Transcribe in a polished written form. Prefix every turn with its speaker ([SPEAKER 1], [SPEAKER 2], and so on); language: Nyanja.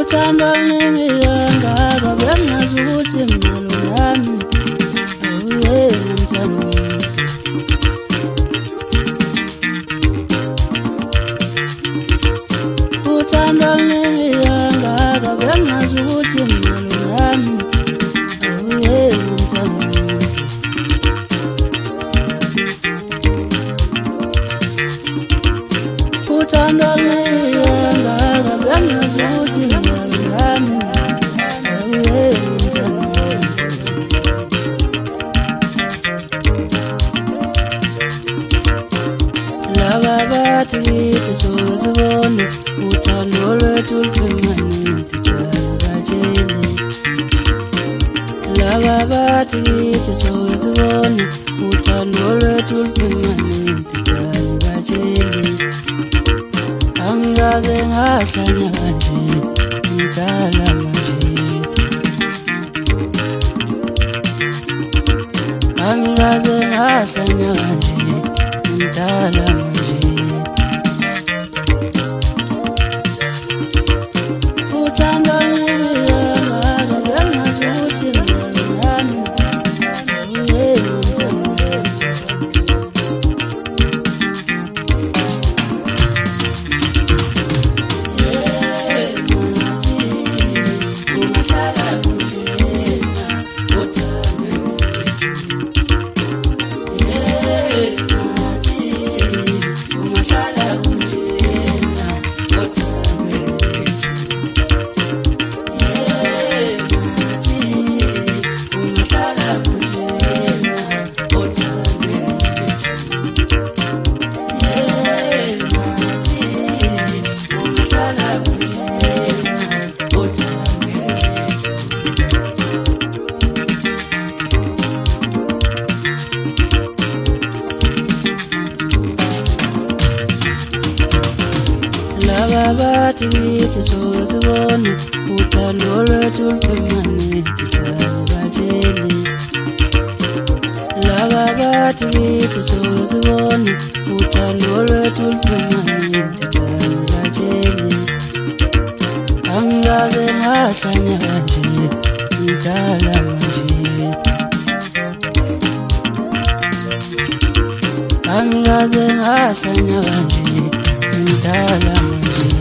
[SPEAKER 1] uthando olungiyanga bengazi ukuthi ngalo nami awuye mthando uthando olungiyanga bengazi ukuthi ngalo nami awuye mthando uthando olungiyanga bengazi ukuthi ngalo nami awuye mthando laba bathi kithi sozibone uthando lwethu luphemanyeti kabatshele laba bathi kithi sozibone uthando lwethu luphemanyeti kabatshele angikaze ngahlanya kanje ngidala manje angikaze ngahlanya kanje ngidala manje uthando olungiyanga bengazi ukuthi ngalo nami awuye mthando laba bathi kithi sozibone uthando lwethu luphemanyeti kabatshele laba bathi kithi sozibone uthando lwethu luphemanyeti kabatshele angikaze ngahlanya kanje ngidala manje angikaze ngahlanya kanje ngidala manje